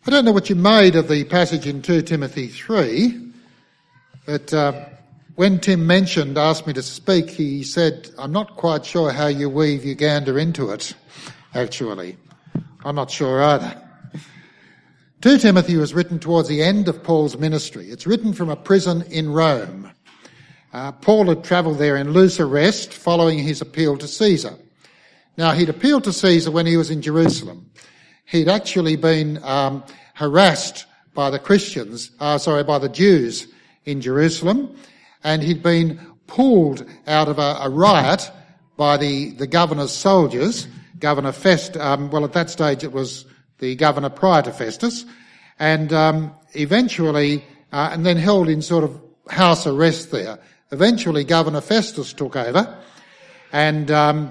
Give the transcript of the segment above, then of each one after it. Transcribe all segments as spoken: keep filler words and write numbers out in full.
I don't know what you made of the passage in two Timothy three, but uh, when Tim mentioned, asked me to speak, he said, I'm not quite sure how you weave Uganda into it, actually. I'm not sure either. two Timothy was written towards the end of Paul's ministry. It's written from a prison in Rome. Uh, Paul had travelled there in loose arrest following his appeal to Caesar. Now, he'd appealed to Caesar when he was in Jerusalem. He'd actually been um, harassed by the Christians, uh, sorry, by the Jews in Jerusalem, and he'd been pulled out of a, a riot by the, the governor's soldiers, Governor Fest, um, well, at that stage it was the governor prior to Festus, and um, eventually, uh, and then held in sort of house arrest there. Eventually, Governor Festus took over, and um,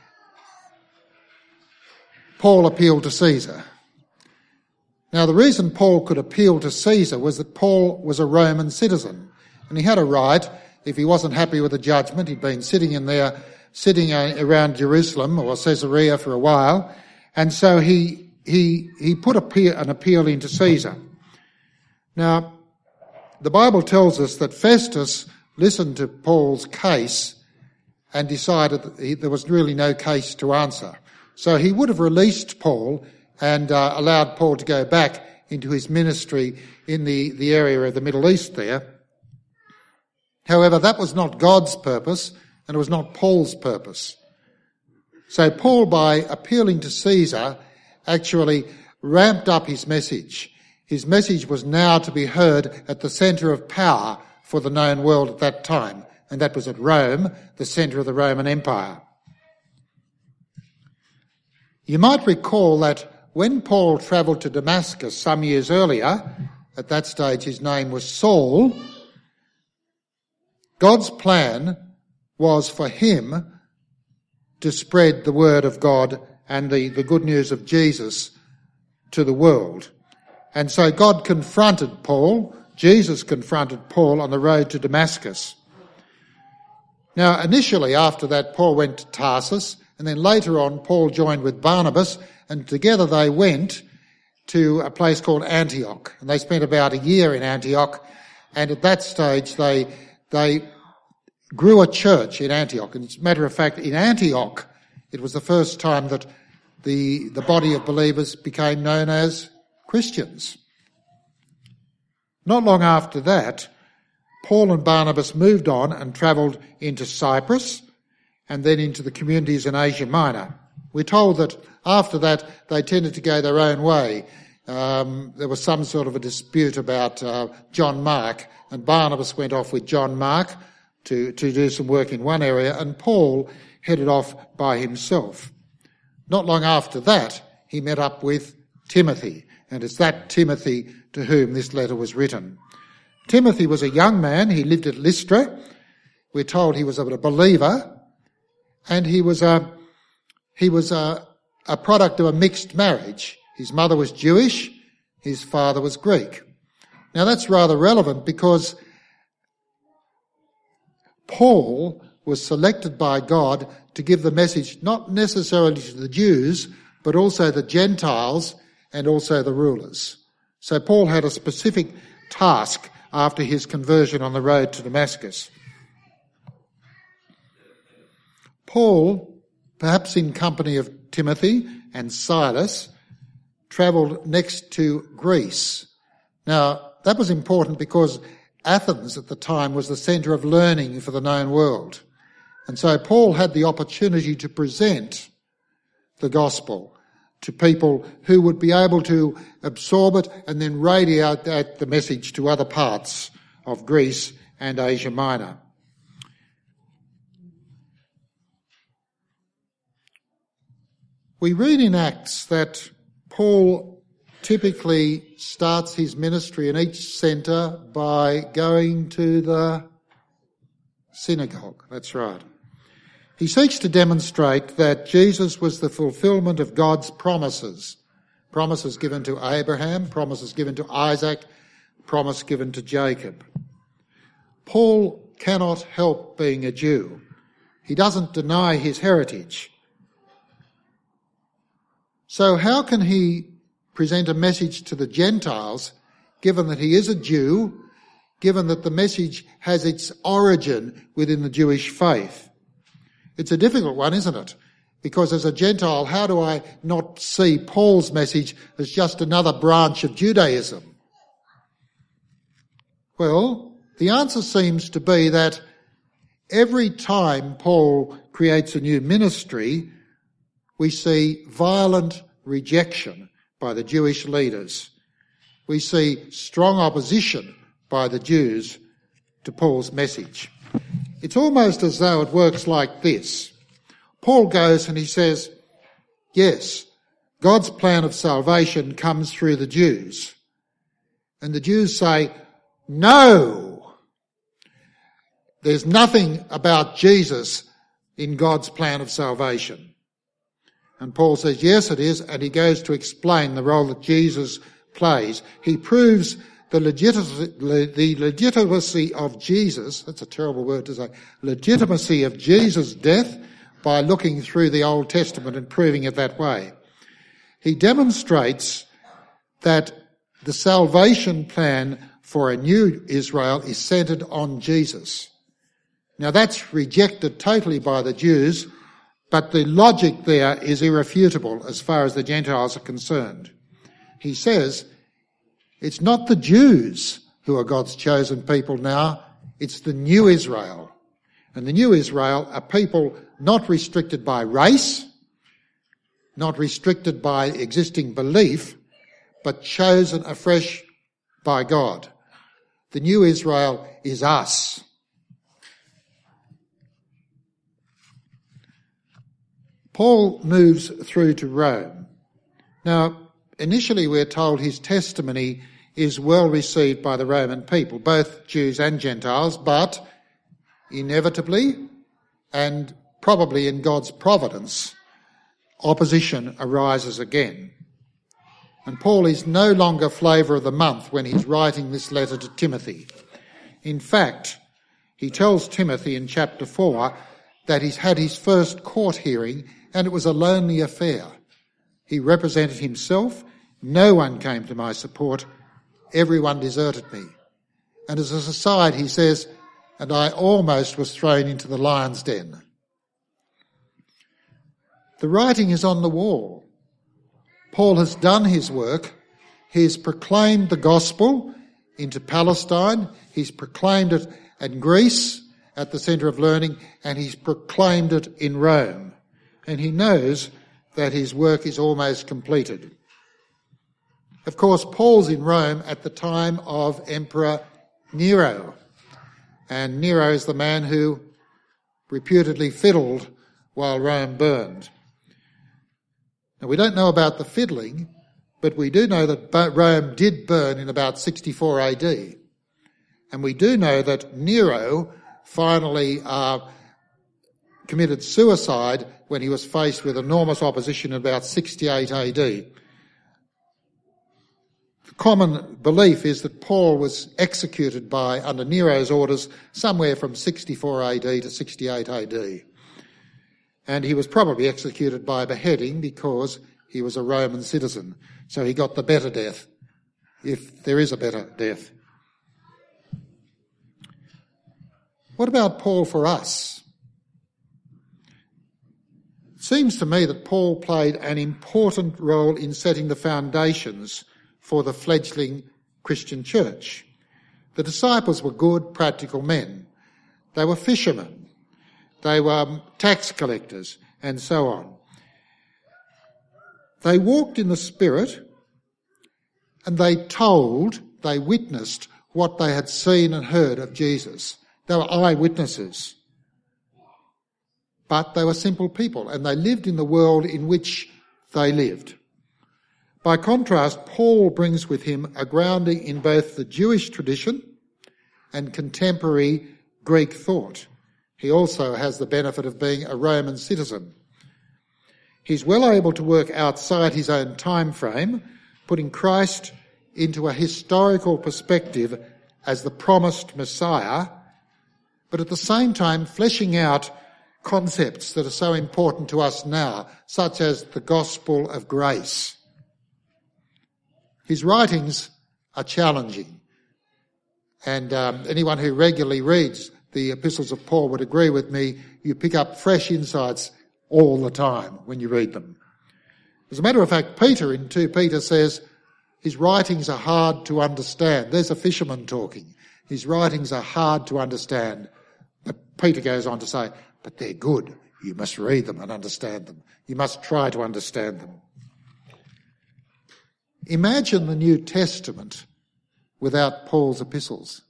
Paul appealed to Caesar. Now, the reason Paul could appeal to Caesar was that Paul was a Roman citizen, and he had a right, if he wasn't happy with the judgment, he'd been sitting in there, sitting around Jerusalem or Caesarea for a while, and so he he he put appeal, an appeal into Caesar. Now, the Bible tells us that Festus listened to Paul's case and decided that he, there was really no case to answer. So he would have released Paul and uh, allowed Paul to go back into his ministry in the, the area of the Middle East there. However, that was not God's purpose, and it was not Paul's purpose. So Paul, by appealing to Caesar, actually ramped up his message. His message was now to be heard at the centre of power for the known world at that time, and that was at Rome, the centre of the Roman Empire. You might recall that when Paul travelled to Damascus some years earlier, at that stage his name was Saul, God's plan was for him to spread the word of God and the, the good news of Jesus to the world. And so God confronted Paul, Jesus confronted Paul on the road to Damascus. Now, initially after that, Paul went to Tarsus, and then later on, Paul joined with Barnabas, and together they went to a place called Antioch. And they spent about a year in Antioch, and at that stage they they grew a church in Antioch. And as a matter of fact, in Antioch, it was the first time that the, the body of believers became known as Christians. Not long after that, Paul and Barnabas moved on and travelled into Cyprus and then into the communities in Asia Minor. We're told that after that they tended to go their own way. Um, there was some sort of a dispute about uh, John Mark, and Barnabas went off with John Mark to, to do some work in one area, and Paul headed off by himself. Not long after that, he met up with Timothy, and it's that Timothy to whom this letter was written. Timothy was a young man. He lived at Lystra. We're told he was a believer, and he was a he was a, a product of a mixed marriage. His mother was Jewish, his father was Greek. Now that's rather relevant because Paul was selected by God to give the message not necessarily to the Jews, but also the Gentiles and also the rulers. So Paul had a specific task after his conversion on the road to Damascus. Paul, perhaps in company of Timothy and Silas, travelled next to Greece. Now, that was important because Athens at the time was the centre of learning for the known world. And so Paul had the opportunity to present the gospel to people who would be able to absorb it and then radiate that, the message to other parts of Greece and Asia Minor. We read in Acts that Paul typically starts his ministry in each centre by going to the synagogue. That's right. He seeks to demonstrate that Jesus was the fulfilment of God's promises. Promises given to Abraham, promises given to Isaac, promise given to Jacob. Paul cannot help being a Jew. He doesn't deny his heritage. So how can he present a message to the Gentiles, given that he is a Jew, given that the message has its origin within the Jewish faith? It's a difficult one, isn't it? Because as a Gentile, how do I not see Paul's message as just another branch of Judaism? Well, the answer seems to be that every time Paul creates a new ministry, we see violent rejection by the Jewish leaders. We see strong opposition by the Jews to Paul's message. It's almost as though it works like this. Paul goes and he says, yes, God's plan of salvation comes through the Jews. And the Jews say, no, there's nothing about Jesus in God's plan of salvation. And Paul says, yes, it is, and he goes to explain the role that Jesus plays. He proves the legitimacy, the legitimacy of Jesus, that's a terrible word to say, legitimacy of Jesus' death by looking through the Old Testament and proving it that way. He demonstrates that the salvation plan for a new Israel is centred on Jesus. Now that's rejected totally by the Jews, but the logic there is irrefutable as far as the Gentiles are concerned. He says, it's not the Jews who are God's chosen people now, it's the new Israel. And the new Israel are people not restricted by race, not restricted by existing belief, but chosen afresh by God. The new Israel is us. Paul moves through to Rome. Now, initially we're told his testimony is well received by the Roman people, both Jews and Gentiles, but inevitably and probably in God's providence, opposition arises again. And Paul is no longer flavour of the month when he's writing this letter to Timothy. In fact, he tells Timothy in chapter four that he's had his first court hearing and it was a lonely affair. He represented himself. No one came to my support. Everyone deserted me. And as an aside, he says, and I almost was thrown into the lion's den. The writing is on the wall. Paul has done his work. He's proclaimed the gospel into Palestine. He's proclaimed it in Greece at the centre of learning, and he's proclaimed it in Rome. And he knows that his work is almost completed. Of course, Paul's in Rome at the time of Emperor Nero. And Nero is the man who reputedly fiddled while Rome burned. Now, we don't know about the fiddling, but we do know that Rome did burn in about sixty-four A D. And we do know that Nero finally uh, committed suicide when he was faced with enormous opposition in about sixty-eight A D. The common belief is that Paul was executed by, under Nero's orders, somewhere from sixty-four A D to sixty-eight A D. And he was probably executed by beheading because he was a Roman citizen. So he got the better death, if there is a better death. What about Paul for us? It seems to me that Paul played an important role in setting the foundations for the fledgling Christian church. The disciples were good, practical men. They were fishermen. They were tax collectors, and so on. They walked in the Spirit, and they told, they witnessed what they had seen and heard of Jesus. They were eyewitnesses. But they were simple people, and they lived in the world in which they lived. By contrast, Paul brings with him a grounding in both the Jewish tradition and contemporary Greek thought. He also has the benefit of being a Roman citizen. He's well able to work outside his own time frame, putting Christ into a historical perspective as the promised Messiah, but at the same time fleshing out concepts that are so important to us now, such as the gospel of grace. His writings are challenging. And um, anyone who regularly reads the epistles of Paul would agree with me, you pick up fresh insights all the time when you read them. As a matter of fact, Peter in Second Peter says his writings are hard to understand. There's a fisherman talking. His writings are hard to understand. But Peter goes on to say, but they're good. You must read them and understand them. You must try to understand them. Imagine the New Testament without Paul's epistles.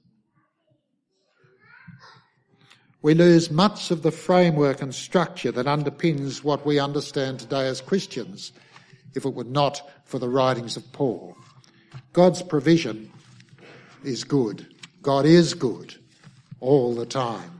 We lose much of the framework and structure that underpins what we understand today as Christians if it were not for the writings of Paul. God's provision is good. God is good all the time.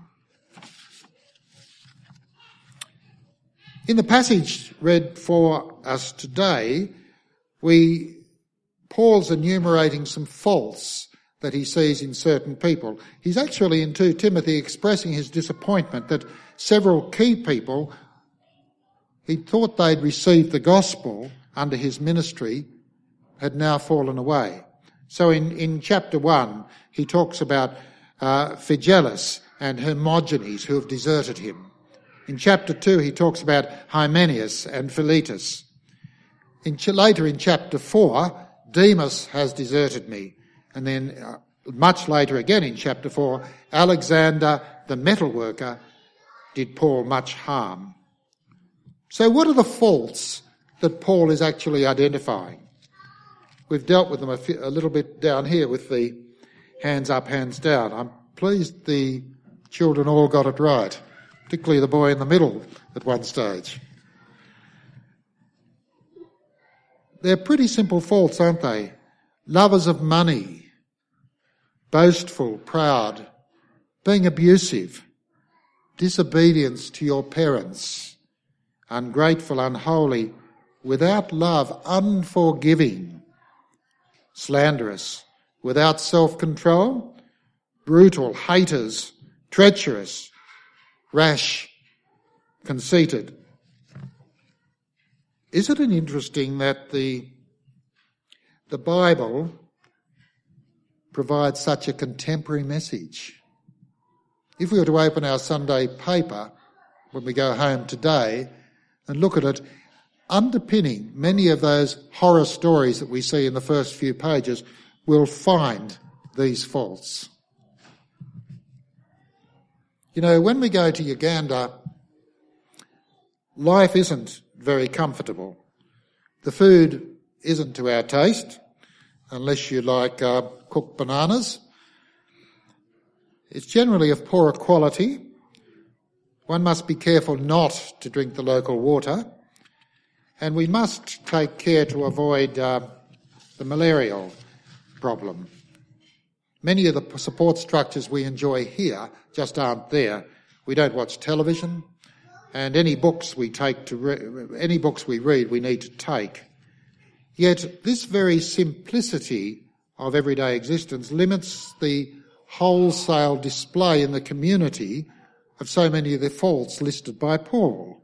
In the passage read for us today, we Paul's enumerating some faults that he sees in certain people. He's actually in Second Timothy expressing his disappointment that several key people, he thought they'd received the gospel under his ministry, had now fallen away. So in, in chapter one, he talks about uh, Phygellus and Hermogenes who have deserted him. In chapter two, he talks about Hymenaeus and Philetus. In, later in chapter four, Demas has deserted me. And then uh, much later again in chapter four, Alexander the metalworker did Paul much harm. So what are the faults that Paul is actually identifying? We've dealt with them a, few, a little bit down here with the hands up, hands down. I'm pleased the children all got it right, particularly the boy in the middle at one stage. They're pretty simple faults, aren't they? Lovers of money, boastful, proud, being abusive, disobedience to your parents, ungrateful, unholy, without love, unforgiving, slanderous, without self-control, brutal, haters, treacherous, rash, conceited. Isn't it interesting that the, the Bible provides such a contemporary message? If we were to open our Sunday paper when we go home today and look at it, underpinning many of those horror stories that we see in the first few pages, we'll find these faults. You know, when we go to Uganda, life isn't very comfortable. The food isn't to our taste, unless you like uh, cooked bananas. It's generally of poorer quality. One must be careful not to drink the local water, and we must take care to avoid uh, the malarial problem. Many of the support structures we enjoy here just aren't there. We don't watch television. And any books we take to re- any books we read, we need to take. Yet this very simplicity of everyday existence limits the wholesale display in the community of so many of the faults listed by Paul.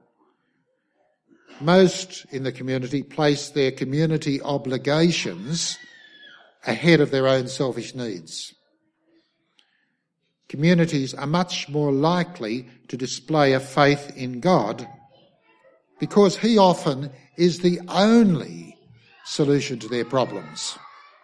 Most in the community place their community obligations ahead of their own selfish needs. Communities are much more likely to display a faith in God because he often is the only solution to their problems.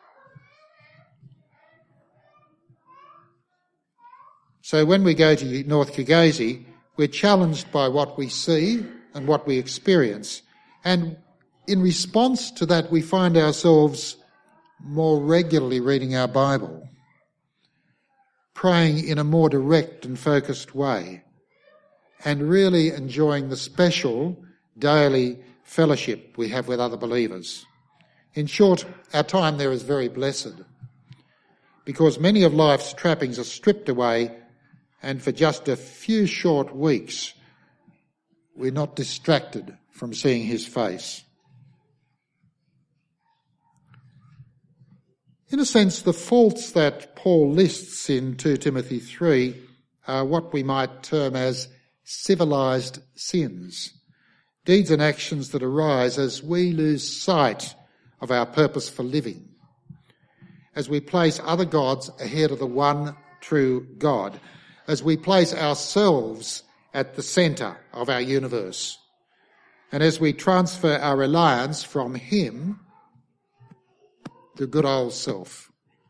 So when we go to North Kigezi, we're challenged by what we see and what we experience. And in response to that, we find ourselves more regularly reading our Bible, praying in a more direct and focused way, and really enjoying the special daily fellowship we have with other believers. In short, our time there is very blessed, because many of life's trappings are stripped away, and for just a few short weeks, we're not distracted from seeing his face. In a sense, the faults that Paul lists in Second Timothy three are what we might term as civilised sins, deeds and actions that arise as we lose sight of our purpose for living. as we place other gods ahead of the one true God, as we place ourselves at the centre of our universe, and as we transfer our reliance from him to good old self.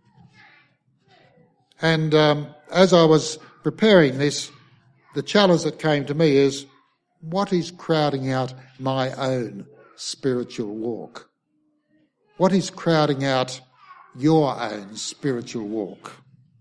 And um, as I was preparing this, the challenge that came to me is, what is crowding out my own spiritual walk? What is crowding out your own spiritual walk?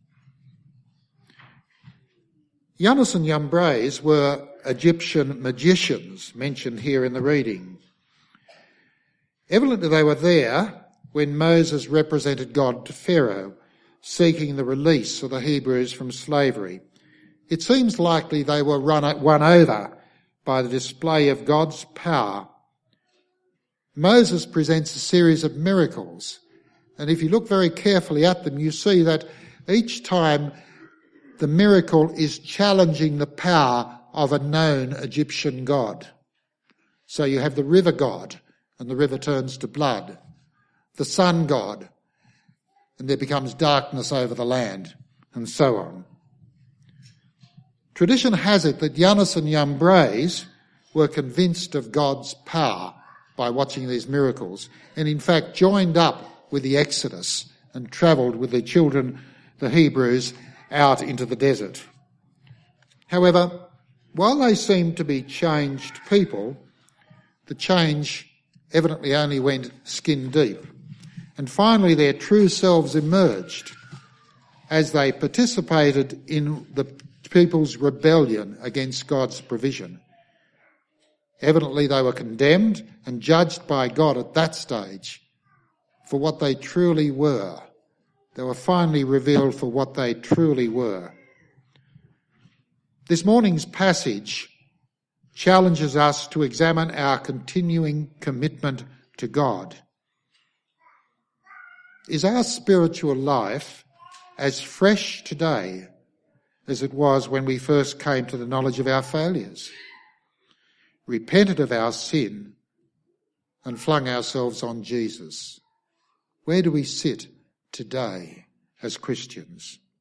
Jannes and Jambres were Egyptian magicians mentioned here in the reading. Evidently they were there when Moses represented God to Pharaoh, seeking the release of the Hebrews from slavery. It seems likely they were run, won over by the display of God's power. Moses presents a series of miracles, and if you look very carefully at them, you see that each time the miracle is challenging the power of a known Egyptian god. So you have the river god, and the river turns to blood. The sun god, and there becomes darkness over the land, and so on. Tradition has it that Jannes and Jambres were convinced of God's power by watching these miracles, and in fact joined up with the Exodus and travelled with their children, the Hebrews, out into the desert. However, while they seemed to be changed people, the change evidently only went skin deep, and finally their true selves emerged as they participated in the people's rebellion against God's provision. Evidently they were condemned and judged by God at that stage for what they truly were. They were finally revealed for what they truly were. This morning's passage challenges us to examine our continuing commitment to God. Is our spiritual life as fresh today as it was when we first came to the knowledge of our failures, repented of our sin, and flung ourselves on Jesus? Where do we sit today as Christians?